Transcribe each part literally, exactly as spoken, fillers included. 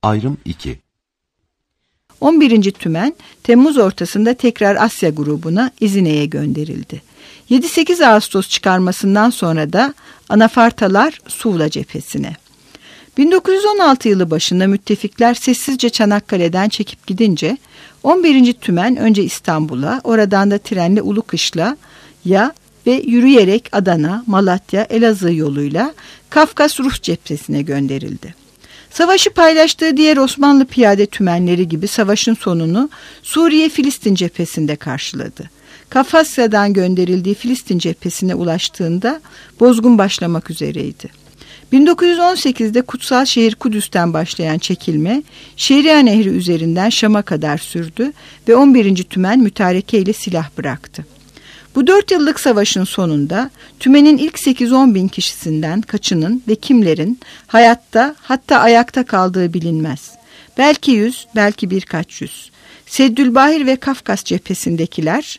Ayrım iki. on birinci Tümen Temmuz ortasında tekrar Asya grubuna İzine'ye gönderildi. yedi sekiz Ağustos çıkarmasından sonra da anafartalar Suvla cephesine. bin dokuz yüz on altı yılı başında müttefikler sessizce Çanakkale'den çekip gidince on birinci Tümen önce İstanbul'a, oradan da trenle Ulukışla'ya ve yürüyerek Adana, Malatya, Elazığ yoluyla Kafkas Rus cephesine gönderildi. Savaşı paylaştığı diğer Osmanlı piyade tümenleri gibi savaşın sonunu Suriye-Filistin cephesinde karşıladı. Kafkasya'dan gönderildiği Filistin cephesine ulaştığında bozgun başlamak üzereydi. bin dokuz yüz on sekizde kutsal şehir Kudüs'ten başlayan çekilme Şeria Nehri üzerinden Şam'a kadar sürdü ve on birinci Tümen mütareke ile silah bıraktı. Bu dört yıllık savaşın sonunda Tümen'in ilk sekiz on bin kişisinden kaçının ve kimlerin hayatta hatta ayakta kaldığı bilinmez. Belki yüz, belki birkaç yüz. Seddülbahir ve Kafkas cephesindekiler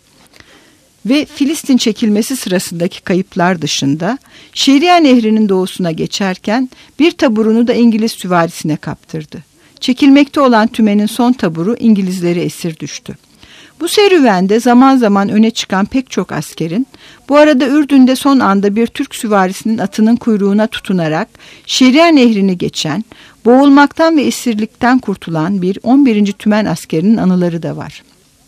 ve Filistin çekilmesi sırasındaki kayıplar dışında Şeria Nehri'nin doğusuna geçerken bir taburunu da İngiliz süvarisine kaptırdı. Çekilmekte olan Tümen'in son taburu İngilizlere esir düştü. Bu serüvende zaman zaman öne çıkan pek çok askerin, bu arada Ürdün'de son anda bir Türk süvarisinin atının kuyruğuna tutunarak Şeria Nehri'ni geçen, boğulmaktan ve esirlikten kurtulan bir on birinci Tümen askerinin anıları da var.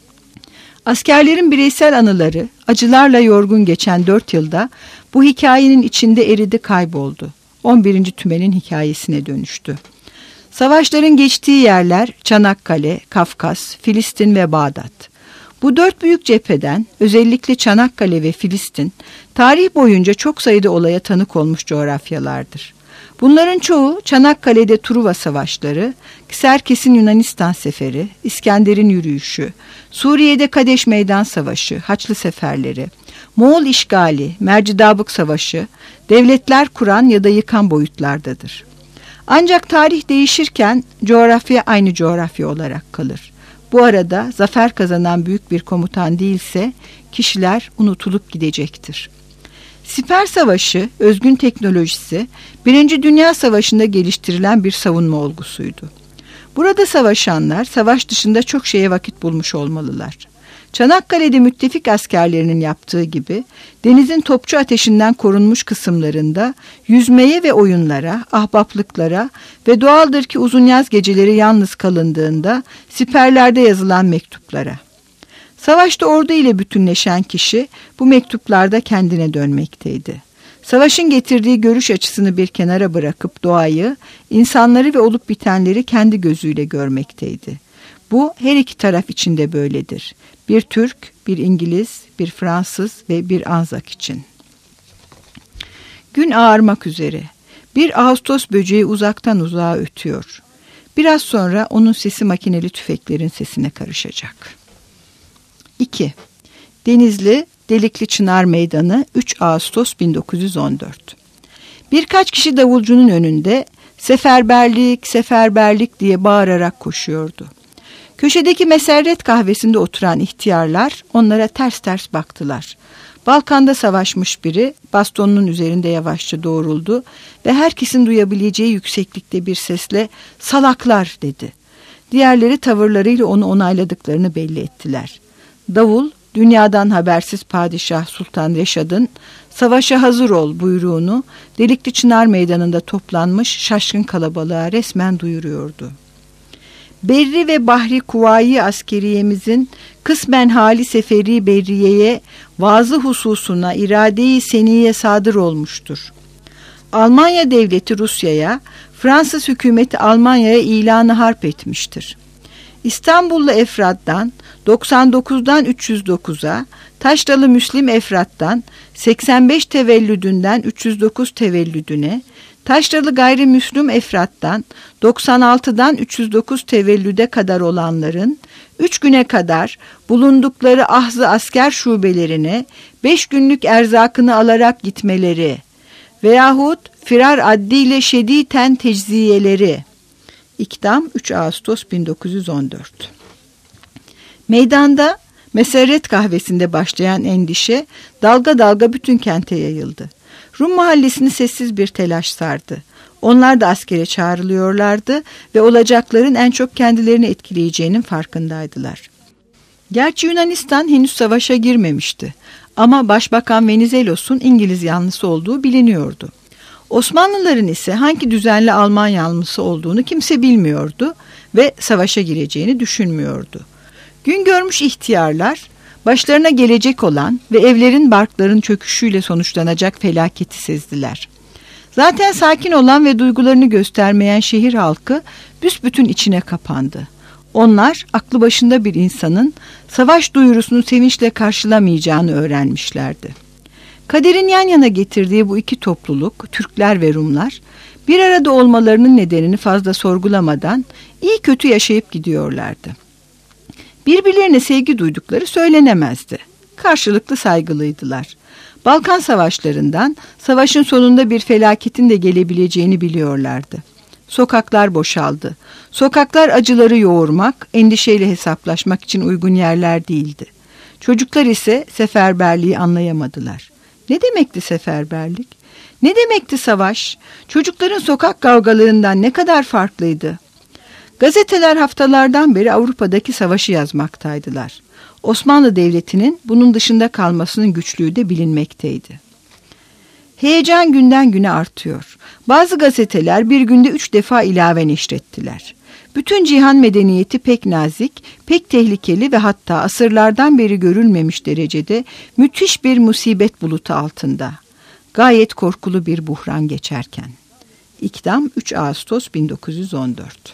Askerlerin bireysel anıları, acılarla yorgun geçen dört yılda bu hikayenin içinde eridi, kayboldu. on birinci Tümen'in hikayesine dönüştü. Savaşların geçtiği yerler Çanakkale, Kafkas, Filistin ve Bağdat. Bu dört büyük cepheden, özellikle Çanakkale ve Filistin, tarih boyunca çok sayıda olaya tanık olmuş coğrafyalardır. Bunların çoğu Çanakkale'de Truva Savaşları, Serkes'in Yunanistan Seferi, İskender'in yürüyüşü, Suriye'de Kadeş Meydan Savaşı, Haçlı Seferleri, Moğol işgali, Mercidabık Savaşı, devletler kuran ya da yıkan boyutlardadır. Ancak tarih değişirken coğrafya aynı coğrafya olarak kalır. Bu arada zafer kazanan büyük bir komutan değilse kişiler unutulup gidecektir. Siper Savaşı, özgün teknolojisi, Birinci Dünya Savaşı'nda geliştirilen bir savunma olgusuydu. Burada savaşanlar savaş dışında çok şeye vakit bulmuş olmalılar. Çanakkale'de müttefik askerlerinin yaptığı gibi denizin topçu ateşinden korunmuş kısımlarında yüzmeye ve oyunlara, ahbaplıklara ve doğaldır ki uzun yaz geceleri yalnız kalındığında siperlerde yazılan mektuplara. Savaşta ordu ile bütünleşen kişi bu mektuplarda kendine dönmekteydi. Savaşın getirdiği görüş açısını bir kenara bırakıp doğayı, insanları ve olup bitenleri kendi gözüyle görmekteydi. Bu her iki taraf için de böyledir. Bir Türk, bir İngiliz, bir Fransız ve bir Anzak için. Gün ağarmak üzere. Bir Ağustos böceği uzaktan uzağa ötüyor. Biraz sonra onun sesi makineli tüfeklerin sesine karışacak. iki. Denizli Delikli Çınar Meydanı, üç Ağustos bin dokuz yüz on dört. Birkaç kişi davulcunun önünde seferberlik, seferberlik diye bağırarak koşuyordu. Köşedeki Meserret kahvesinde oturan ihtiyarlar onlara ters ters baktılar. Balkan'da savaşmış biri bastonunun üzerinde yavaşça doğruldu ve herkesin duyabileceği yükseklikte bir sesle "Salaklar!" dedi. Diğerleri tavırlarıyla onu onayladıklarını belli ettiler. Davul, dünyadan habersiz Padişah Sultan Reşad'ın "Savaşa hazır ol" buyruğunu Delikli Çınar Meydanı'nda toplanmış şaşkın kalabalığa resmen duyuruyordu. Berri ve Bahri Kuvayi askeriyemizin kısmen hali seferi berriyeye vaazı hususuna irade-i seniye sadır olmuştur. Almanya devleti Rusya'ya, Fransız hükümeti Almanya'ya ilanı harp etmiştir. İstanbullu Efrat'tan doksan dokuzdan üç yüz dokuza, Taşralı Müslim Efrat'tan seksen beş tevellüdünden üç yüz dokuz tevellüdüne, Taşralı Gayrimüslim Efrat'tan doksan altıdan üç yüz dokuz tevellüde kadar olanların üç güne kadar bulundukları ahzı asker şubelerine beş günlük erzakını alarak gitmeleri veyahut firar addiyle şediden tecziyeleri. İkdam üç Ağustos bin dokuz yüz on dört. Meydanda Meserret kahvesinde başlayan endişe dalga dalga bütün kente yayıldı. Rum mahallesini sessiz bir telaş sardı. Onlar da askere çağrılıyorlardı ve olacakların en çok kendilerini etkileyeceğinin farkındaydılar. Gerçi Yunanistan henüz savaşa girmemişti ama Başbakan Venizelos'un İngiliz yanlısı olduğu biliniyordu. Osmanlıların ise hangi düzenli Alman yanlısı olduğunu kimse bilmiyordu ve savaşa gireceğini düşünmüyordu. Gün görmüş ihtiyarlar başlarına gelecek olan ve evlerin barkların çöküşüyle sonuçlanacak felaketi sezdiler. Zaten sakin olan ve duygularını göstermeyen şehir halkı büsbütün içine kapandı. Onlar aklı başında bir insanın savaş duyurusunu sevinçle karşılamayacağını öğrenmişlerdi. Kaderin yan yana getirdiği bu iki topluluk, Türkler ve Rumlar, bir arada olmalarının nedenini fazla sorgulamadan iyi kötü yaşayıp gidiyorlardı. Birbirlerine sevgi duydukları söylenemezdi. Karşılıklı saygılıydılar. Balkan savaşlarından savaşın sonunda bir felaketin de gelebileceğini biliyorlardı. Sokaklar boşaldı. Sokaklar acıları yoğurmak, endişeyle hesaplaşmak için uygun yerler değildi. Çocuklar ise seferberliği anlayamadılar. Ne demekti seferberlik? Ne demekti savaş? Çocukların sokak kavgalarından ne kadar farklıydı? Gazeteler haftalardan beri Avrupa'daki savaşı yazmaktaydılar. Osmanlı Devleti'nin bunun dışında kalmasının güçlüğü de bilinmekteydi. Heyecan günden güne artıyor. Bazı gazeteler bir günde üç defa ilave neşrettiler. Bütün cihan medeniyeti pek nazik, pek tehlikeli ve hatta asırlardan beri görülmemiş derecede müthiş bir musibet bulutu altında. Gayet korkulu bir buhran geçerken. İkdam üç Ağustos bin dokuz yüz on dört.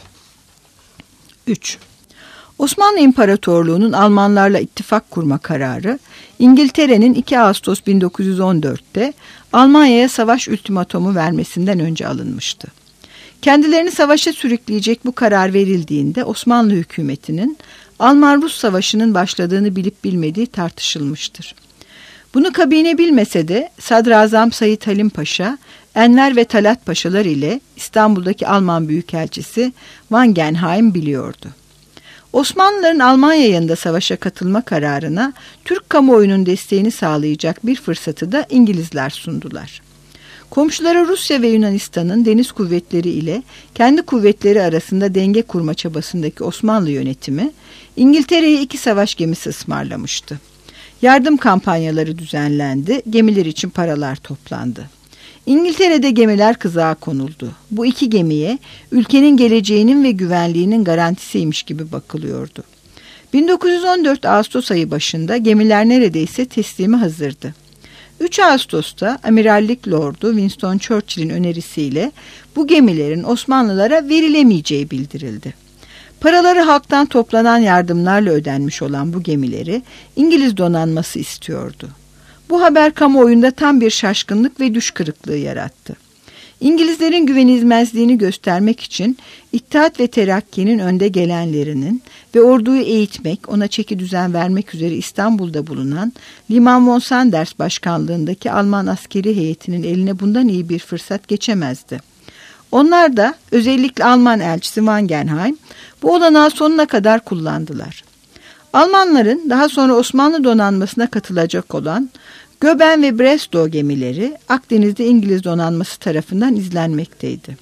üç. Osmanlı İmparatorluğu'nun Almanlarla ittifak kurma kararı, İngiltere'nin iki Ağustos bin dokuz yüz on dörtte Almanya'ya savaş ultimatomu vermesinden önce alınmıştı. Kendilerini savaşa sürükleyecek bu karar verildiğinde Osmanlı hükümetinin Alman-Rus savaşının başladığını bilip bilmediği tartışılmıştır. Bunu kabine bilmese de Sadrazam Said Halim Paşa, Enver ve Talat Paşalar ile İstanbul'daki Alman Büyükelçisi Wangenheim biliyordu. Osmanlıların Almanya yanında savaşa katılma kararına Türk kamuoyunun desteğini sağlayacak bir fırsatı da İngilizler sundular. Komşuları Rusya ve Yunanistan'ın deniz kuvvetleri ile kendi kuvvetleri arasında denge kurma çabasındaki Osmanlı yönetimi İngiltere'ye iki savaş gemisi ısmarlamıştı. Yardım kampanyaları düzenlendi, gemiler için paralar toplandı. İngiltere'de gemiler kızağa konuldu. Bu iki gemiye ülkenin geleceğinin ve güvenliğinin garantisiymiş gibi bakılıyordu. bin dokuz yüz on dört Ağustos ayı başında gemiler neredeyse teslimi hazırdı. üç Ağustos'ta Amirallik Lordu Winston Churchill'in önerisiyle bu gemilerin Osmanlılara verilemeyeceği bildirildi. Paraları halktan toplanan yardımlarla ödenmiş olan bu gemileri İngiliz donanması istiyordu. Bu haber kamuoyunda tam bir şaşkınlık ve düş kırıklığı yarattı. İngilizlerin güvenilmezliğini göstermek için İttihat ve Terakki'nin önde gelenlerinin ve orduyu eğitmek, ona çeki düzen vermek üzere İstanbul'da bulunan Liman von Sanders başkanlığındaki Alman askeri heyetinin eline bundan iyi bir fırsat geçemezdi. Onlar da özellikle Alman elçisi Wangenheim bu olanağı sonuna kadar kullandılar. Almanların daha sonra Osmanlı donanmasına katılacak olan Göben ve Breslau gemileri Akdeniz'de İngiliz donanması tarafından izlenmekteydi.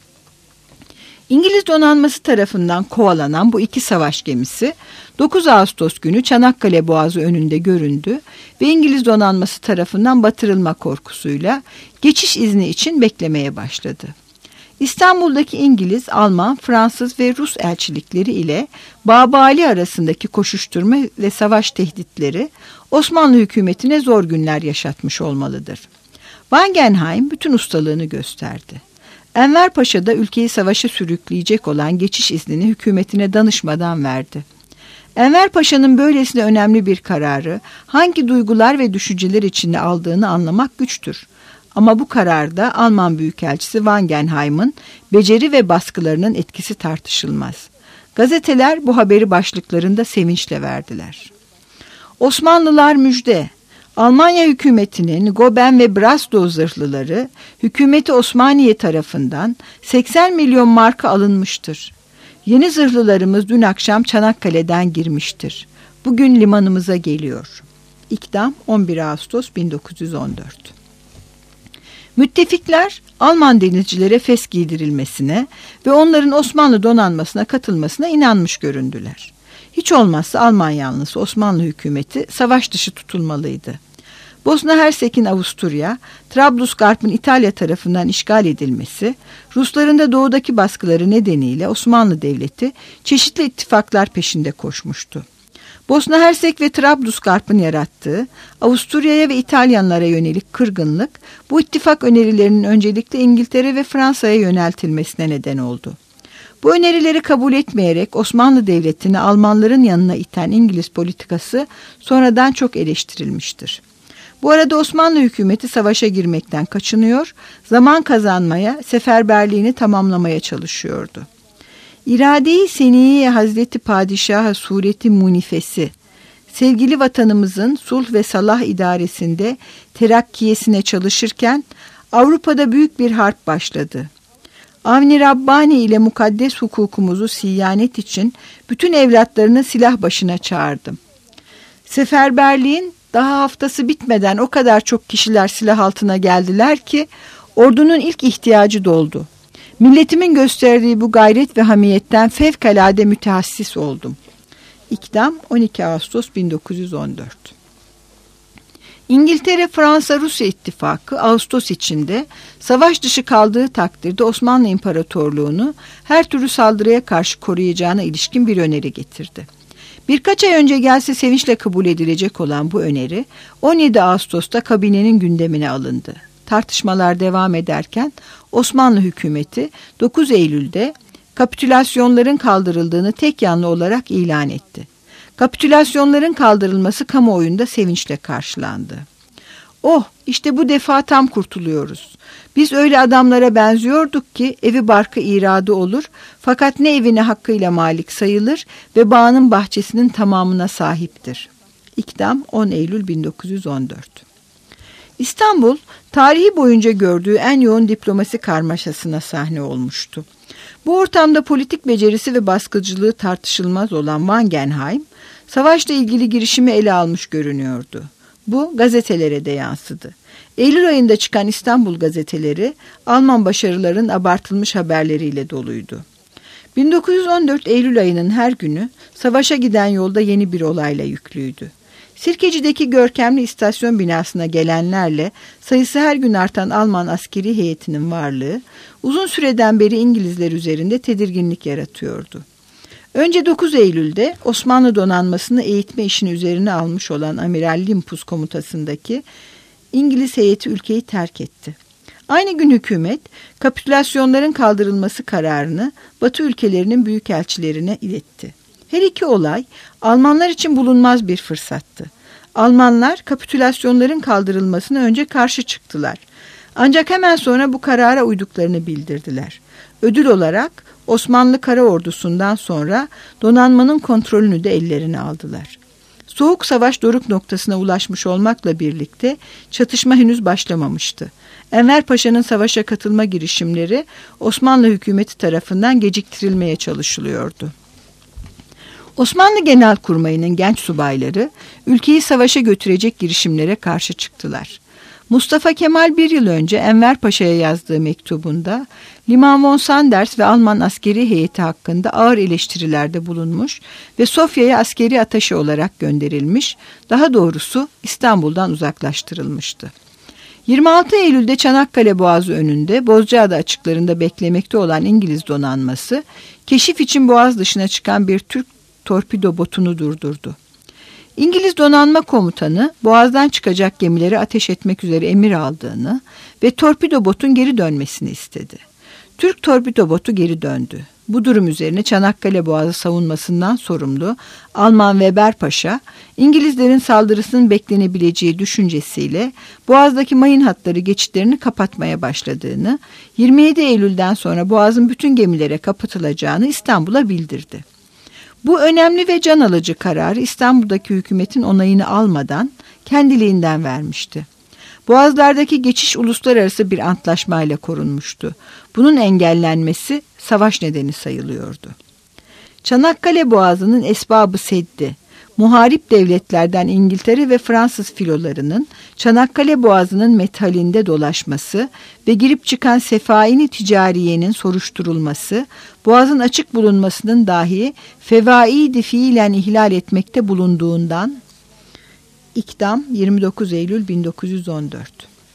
İngiliz donanması tarafından kovalanan bu iki savaş gemisi dokuz Ağustos günü Çanakkale Boğazı önünde göründü ve İngiliz donanması tarafından batırılma korkusuyla geçiş izni için beklemeye başladı. İstanbul'daki İngiliz, Alman, Fransız ve Rus elçilikleri ile Babali arasındaki koşuşturma ve savaş tehditleri Osmanlı hükümetine zor günler yaşatmış olmalıdır. Wangenheim bütün ustalığını gösterdi. Enver Paşa da ülkeyi savaşa sürükleyecek olan geçiş iznini hükümetine danışmadan verdi. Enver Paşa'nın böylesine önemli bir kararı hangi duygular ve düşünceler içinde aldığını anlamak güçtür. Ama bu kararda Alman Büyükelçisi Wangenheim'ın beceri ve baskılarının etkisi tartışılmaz. Gazeteler bu haberi başlıklarında sevinçle verdiler. Osmanlılar müjde! Almanya hükümetinin Göben ve Breslau zırhlıları hükümeti Osmaniye tarafından seksen milyon marka alınmıştır. Yeni zırhlılarımız dün akşam Çanakkale'den girmiştir. Bugün limanımıza geliyor. İkdam on bir Ağustos bin dokuz yüz on dört. Müttefikler Alman denizcilere fes giydirilmesine ve onların Osmanlı donanmasına katılmasına inanmış göründüler. Hiç olmazsa Alman yanlısı Osmanlı hükümeti savaş dışı tutulmalıydı. Bosna Hersek'in Avusturya, Trablusgarp'ın İtalya tarafından işgal edilmesi, Rusların da doğudaki baskıları nedeniyle Osmanlı Devleti çeşitli ittifaklar peşinde koşmuştu. Bosna Hersek ve Trablusgarp'ın yarattığı Avusturya'ya ve İtalyanlara yönelik kırgınlık, bu ittifak önerilerinin öncelikle İngiltere ve Fransa'ya yöneltilmesine neden oldu. Bu önerileri kabul etmeyerek Osmanlı Devleti'ni Almanların yanına iten İngiliz politikası sonradan çok eleştirilmiştir. Bu arada Osmanlı hükümeti savaşa girmekten kaçınıyor, zaman kazanmaya, seferberliğini tamamlamaya çalışıyordu. İrade-i Seniye Hazreti Padişah Sureti Munifesi, sevgili vatanımızın sulh ve salah idaresinde terakkiyesine çalışırken Avrupa'da büyük bir harp başladı. Avni Rabbani ile mukaddes hukukumuzu siyanet için bütün evlatlarını silah başına çağırdım. Seferberliğin daha haftası bitmeden o kadar çok kişiler silah altına geldiler ki ordunun ilk ihtiyacı doldu. Milletimin gösterdiği bu gayret ve hamiyetten fevkalade müteassis oldum. İkdam on iki Ağustos bin dokuz yüz on dört. İngiltere, Fransa, Rusya ittifakı Ağustos içinde savaş dışı kaldığı takdirde Osmanlı İmparatorluğunu her türlü saldırıya karşı koruyacağına ilişkin bir öneri getirdi. Birkaç ay önce gelse sevinçle kabul edilecek olan bu öneri on yedi Ağustos'ta kabinenin gündemine alındı. Tartışmalar devam ederken Osmanlı hükümeti dokuz Eylül'de kapitülasyonların kaldırıldığını tek yanlı olarak ilan etti. Kapitülasyonların kaldırılması kamuoyunda sevinçle karşılandı. Oh, işte bu defa tam kurtuluyoruz. Biz öyle adamlara benziyorduk ki evi barkı iradı olur fakat ne evine hakkıyla malik sayılır ve bağının bahçesinin tamamına sahiptir. İkdam on Eylül bin dokuz yüz on dört. İstanbul, tarihi boyunca gördüğü en yoğun diplomasi karmaşasına sahne olmuştu. Bu ortamda politik becerisi ve baskıcılığı tartışılmaz olan Wangenheim, savaşla ilgili girişimi ele almış görünüyordu. Bu gazetelere de yansıdı. Eylül ayında çıkan İstanbul gazeteleri Alman başarıların abartılmış haberleriyle doluydu. bin dokuz yüz on dört Eylül ayının her günü savaşa giden yolda yeni bir olayla yüklüydü. Sirkeci'deki görkemli istasyon binasına gelenlerle sayısı her gün artan Alman askeri heyetinin varlığı uzun süreden beri İngilizler üzerinde tedirginlik yaratıyordu. Önce dokuz Eylül'de Osmanlı donanmasını eğitme işini üzerine almış olan Amiral Limpus komutasındaki İngiliz heyeti ülkeyi terk etti. Aynı gün hükümet kapitülasyonların kaldırılması kararını Batı ülkelerinin büyükelçilerine iletti. Her iki olay Almanlar için bulunmaz bir fırsattı. Almanlar kapitülasyonların kaldırılmasına önce karşı çıktılar. Ancak hemen sonra bu karara uyduklarını bildirdiler. Ödül olarak Osmanlı Kara Ordusu'ndan sonra donanmanın kontrolünü de ellerine aldılar. Soğuk Savaş doruk noktasına ulaşmış olmakla birlikte çatışma henüz başlamamıştı. Enver Paşa'nın savaşa katılma girişimleri Osmanlı hükümeti tarafından geciktirilmeye çalışılıyordu. Osmanlı Genelkurmayı'nın genç subayları ülkeyi savaşa götürecek girişimlere karşı çıktılar. Mustafa Kemal bir yıl önce Enver Paşa'ya yazdığı mektubunda Liman von Sanders ve Alman askeri heyeti hakkında ağır eleştirilerde bulunmuş ve Sofya'ya askeri ataşe olarak gönderilmiş, daha doğrusu İstanbul'dan uzaklaştırılmıştı. yirmi altı Eylül'de Çanakkale Boğazı önünde Bozcaada açıklarında beklemekte olan İngiliz donanması, keşif için Boğaz dışına çıkan bir Türk torpido botunu durdurdu. İngiliz donanma komutanı Boğaz'dan çıkacak gemilere ateş etmek üzere emir aldığını ve torpido botun geri dönmesini istedi. Türk torpido botu geri döndü. Bu durum üzerine Çanakkale Boğazı savunmasından sorumlu Alman Weber Paşa, İngilizlerin saldırısının beklenebileceği düşüncesiyle Boğaz'daki mayın hatları geçitlerini kapatmaya başladığını, yirmi yedi Eylül'den sonra Boğaz'ın bütün gemilere kapatılacağını İstanbul'a bildirdi. Bu önemli ve can alıcı kararı İstanbul'daki hükümetin onayını almadan kendiliğinden vermişti. Boğazlardaki geçiş uluslararası bir antlaşmayla korunmuştu. Bunun engellenmesi savaş nedeni sayılıyordu. Çanakkale Boğazı'nın esbabı seddi. muharip devletlerden İngiltere ve Fransız filolarının Çanakkale Boğazı'nın methalinde dolaşması ve girip çıkan sefaini ticariyenin soruşturulması, boğazın açık bulunmasının dahi fevaidi fiilen ihlal etmekte bulunduğundan. İkdam yirmi dokuz Eylül bin dokuz yüz on dört.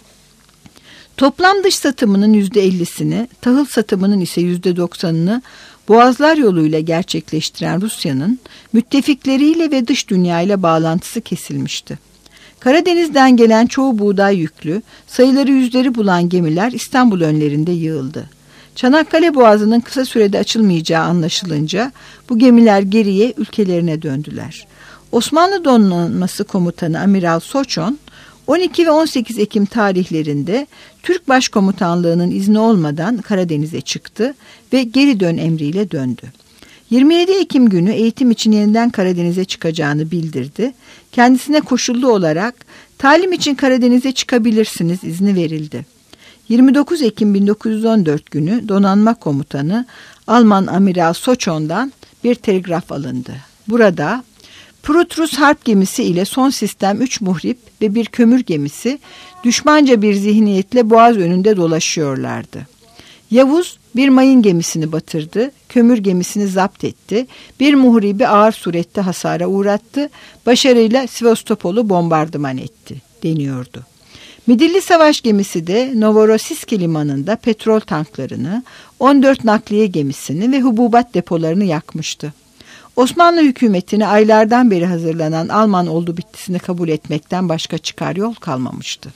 Toplam dış satımının yüzde ellisini, tahıl satımının ise yüzde doksanını boğazlar yoluyla gerçekleştiren Rusya'nın müttefikleriyle ve dış dünyayla bağlantısı kesilmişti. Karadeniz'den gelen çoğu buğday yüklü, sayıları yüzleri bulan gemiler İstanbul önlerinde yığıldı. Çanakkale Boğazı'nın kısa sürede açılmayacağı anlaşılınca bu gemiler geriye ülkelerine döndüler. Osmanlı Donanması Komutanı Amiral Soçon, on iki ve on sekiz Ekim tarihlerinde Türk Başkomutanlığı'nın izni olmadan Karadeniz'e çıktı ve geri dön emriyle döndü. yirmi yedi Ekim günü eğitim için yeniden Karadeniz'e çıkacağını bildirdi. Kendisine koşullu olarak talim için Karadeniz'e çıkabilirsiniz izni verildi. yirmi dokuz Ekim bin dokuz yüz on dört günü Donanma Komutanı Alman Amiral Soçon'dan bir telgraf alındı. Burada Prut-Rus harp gemisi ile son sistem üç muhrip ve bir kömür gemisi düşmanca bir zihniyetle boğaz önünde dolaşıyorlardı. Yavuz bir mayın gemisini batırdı, kömür gemisini zapt etti, bir muhribi ağır surette hasara uğrattı, başarıyla Sivastopol'u bombardıman etti deniyordu. Midilli Savaş gemisi de Novorossiysk limanında petrol tanklarını, on dört nakliye gemisini ve hububat depolarını yakmıştı. Osmanlı hükümetine aylardan beri hazırlanan Alman oldu bittisini kabul etmekten başka çıkar yol kalmamıştı.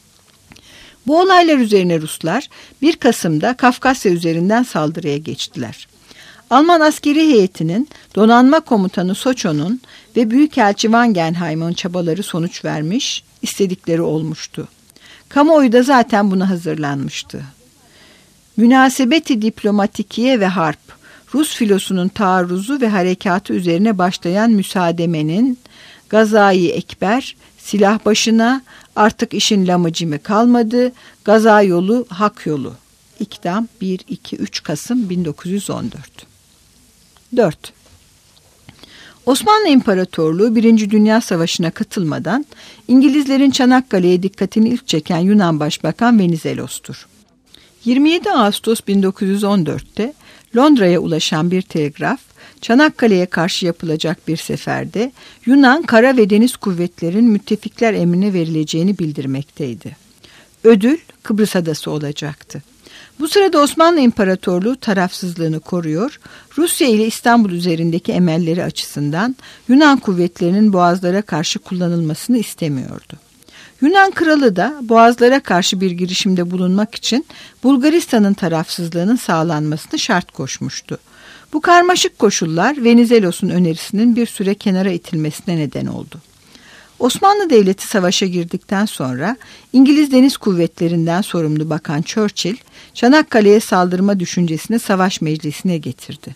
Bu olaylar üzerine Ruslar bir Kasım'da Kafkasya üzerinden saldırıya geçtiler. Alman askeri heyetinin donanma komutanı Soçon'un ve Büyükelçi Wangenheim'in çabaları sonuç vermiş, istedikleri olmuştu. Kamuoyu da zaten buna hazırlanmıştı. Münasebeti diplomatikiye ve harp, Rus filosunun taarruzu ve harekatı üzerine başlayan müsaademenin Gazayı Ekber, silah başına, artık işin lamıcımı kalmadı, Gaza yolu hak yolu. İkdam bir iki üç Kasım bin dokuz yüz on dört. dört. Osmanlı İmparatorluğu Birinci Dünya Savaşı'na katılmadan İngilizlerin Çanakkale'ye dikkatini ilk çeken Yunan Başbakan Venizelos'tur. yirmi yedi Ağustos bin dokuz yüz on dört'te Londra'ya ulaşan bir telgraf, Çanakkale'ye karşı yapılacak bir seferde Yunan kara ve deniz kuvvetlerin müttefikler emrine verileceğini bildirmekteydi. Ödül Kıbrıs adası olacaktı. Bu sırada Osmanlı İmparatorluğu tarafsızlığını koruyor, Rusya ile İstanbul üzerindeki emelleri açısından Yunan kuvvetlerinin boğazlara karşı kullanılmasını istemiyordu. Yunan kralı da boğazlara karşı bir girişimde bulunmak için Bulgaristan'ın tarafsızlığının sağlanmasını şart koşmuştu. Bu karmaşık koşullar Venizelos'un önerisinin bir süre kenara itilmesine neden oldu. Osmanlı Devleti savaşa girdikten sonra İngiliz Deniz Kuvvetlerinden sorumlu Bakan Churchill, Çanakkale'ye saldırma düşüncesini savaş meclisine getirdi.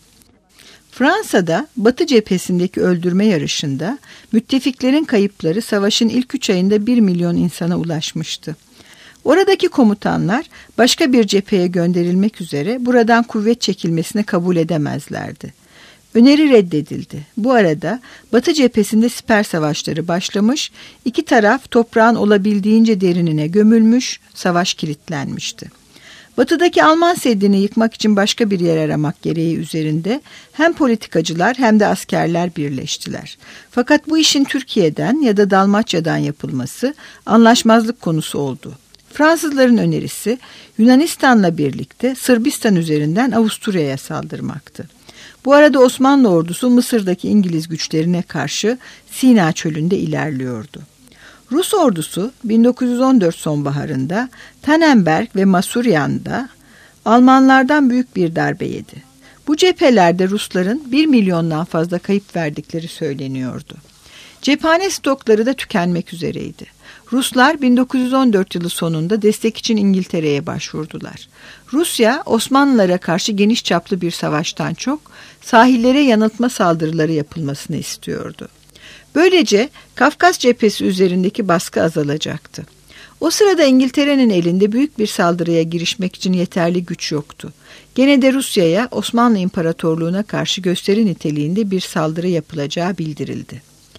Fransa'da Batı cephesindeki öldürme yarışında müttefiklerin kayıpları savaşın ilk üç ayında bir milyon insana ulaşmıştı. Oradaki komutanlar başka bir cepheye gönderilmek üzere buradan kuvvet çekilmesini kabul edemezlerdi. Öneri reddedildi. Bu arada Batı cephesinde siper savaşları başlamış, iki taraf toprağın olabildiğince derinine gömülmüş, savaş kilitlenmişti. Batıdaki Alman Seddi'ni yıkmak için başka bir yer aramak gereği üzerinde hem politikacılar hem de askerler birleştiler. Fakat bu işin Türkiye'den ya da Dalmaçya'dan yapılması anlaşmazlık konusu oldu. Fransızların önerisi Yunanistan'la birlikte Sırbistan üzerinden Avusturya'ya saldırmaktı. Bu arada Osmanlı ordusu Mısır'daki İngiliz güçlerine karşı Sina çölünde ilerliyordu. Rus ordusu bin dokuz yüz on dört sonbaharında Tannenberg ve Masuryan'da Almanlardan büyük bir darbe yedi. Bu cephelerde Rusların bir milyondan fazla kayıp verdikleri söyleniyordu. Cephane stokları da tükenmek üzereydi. Ruslar bin dokuz yüz on dört yılı sonunda destek için İngiltere'ye başvurdular. Rusya, Osmanlılara karşı geniş çaplı bir savaştan çok sahillere yanıltma saldırıları yapılmasını istiyordu. Böylece Kafkas cephesi üzerindeki baskı azalacaktı. O sırada İngiltere'nin elinde büyük bir saldırıya girişmek için yeterli güç yoktu. Gene de Rusya'ya Osmanlı İmparatorluğu'na karşı gösteri niteliğinde bir saldırı yapılacağı bildirildi.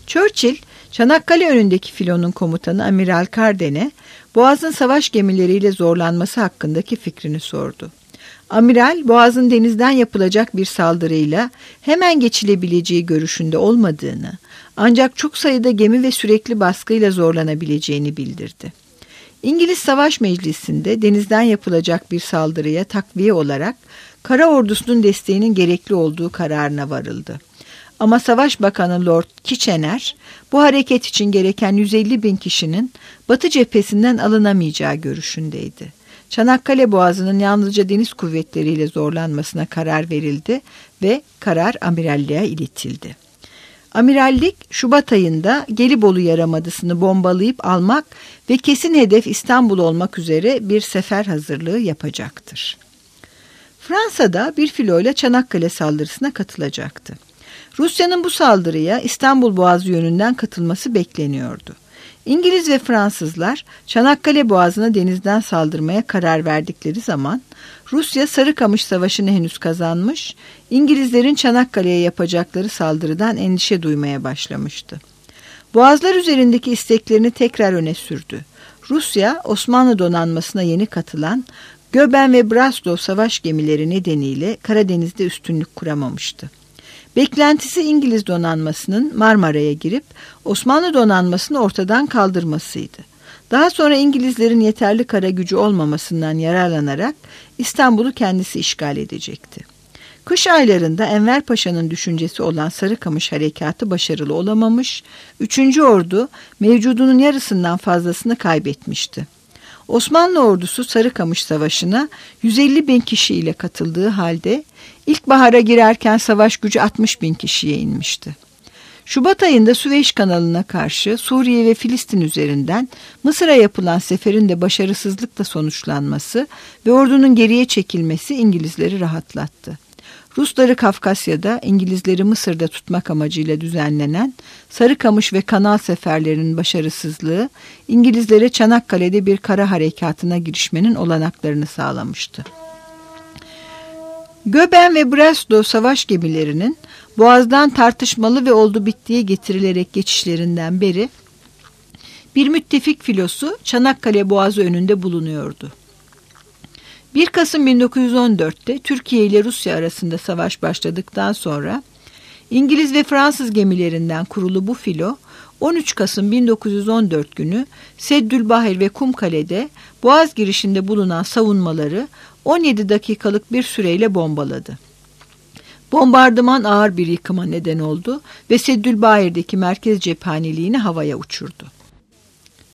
Churchill, Çanakkale önündeki filonun komutanı Amiral Carden'e Boğaz'ın savaş gemileriyle zorlanması hakkındaki fikrini sordu. Amiral, Boğaz'ın denizden yapılacak bir saldırıyla hemen geçilebileceği görüşünde olmadığını, ancak çok sayıda gemi ve sürekli baskıyla zorlanabileceğini bildirdi. İngiliz Savaş Meclisi'nde denizden yapılacak bir saldırıya takviye olarak kara ordusunun desteğinin gerekli olduğu kararına varıldı. Ama Savaş Bakanı Lord Kitchener, bu hareket için gereken yüz elli bin kişinin Batı cephesinden alınamayacağı görüşündeydi. Çanakkale Boğazı'nın yalnızca deniz kuvvetleriyle zorlanmasına karar verildi ve karar amiralliğe iletildi. Amirallik, Şubat ayında Gelibolu Yarımadası'nı bombalayıp almak ve kesin hedef İstanbul olmak üzere bir sefer hazırlığı yapacaktır. Fransa'da bir filoyla Çanakkale saldırısına katılacaktı. Rusya'nın bu saldırıya İstanbul Boğazı yönünden katılması bekleniyordu. İngiliz ve Fransızlar Çanakkale Boğazı'na denizden saldırmaya karar verdikleri zaman Rusya Sarıkamış Savaşı'nı henüz kazanmış, İngilizlerin Çanakkale'ye yapacakları saldırıdan endişe duymaya başlamıştı. Boğazlar üzerindeki isteklerini tekrar öne sürdü. Rusya, Osmanlı donanmasına yeni katılan Göben ve Brasov savaş gemileri nedeniyle Karadeniz'de üstünlük kuramamıştı. Beklentisi İngiliz donanmasının Marmara'ya girip Osmanlı donanmasını ortadan kaldırmasıydı. Daha sonra İngilizlerin yeterli kara gücü olmamasından yararlanarak İstanbul'u kendisi işgal edecekti. Kış aylarında Enver Paşa'nın düşüncesi olan Sarıkamış harekatı başarılı olamamış, üçüncü ordu mevcudunun yarısından fazlasını kaybetmişti. Osmanlı ordusu Sarıkamış Savaşı'na yüz elli bin kişiyle katıldığı halde ilkbahara girerken savaş gücü altmış bin kişiye inmişti. Şubat ayında Süveyş kanalına karşı Suriye ve Filistin üzerinden Mısır'a yapılan seferin de başarısızlıkla sonuçlanması ve ordunun geriye çekilmesi İngilizleri rahatlattı. Rusları Kafkasya'da, İngilizleri Mısır'da tutmak amacıyla düzenlenen Sarıkamış ve Kanal seferlerinin başarısızlığı İngilizlere Çanakkale'de bir kara harekatına girişmenin olanaklarını sağlamıştı. Göben ve Brasov savaş gemilerinin Boğaz'dan tartışmalı ve oldu bittiye getirilerek geçişlerinden beri bir müttefik filosu Çanakkale Boğazı önünde bulunuyordu. bir Kasım bin dokuz yüz on dörtte Türkiye ile Rusya arasında savaş başladıktan sonra İngiliz ve Fransız gemilerinden kurulu bu filo on üç Kasım bin dokuz yüz on dört günü Seddülbahir ve Kumkale'de Boğaz girişinde bulunan savunmaları on yedi dakikalık bir süreyle bombaladı. Bombardıman ağır bir yıkıma neden oldu ve Seddülbahir'deki merkez cephaneliğini havaya uçurdu.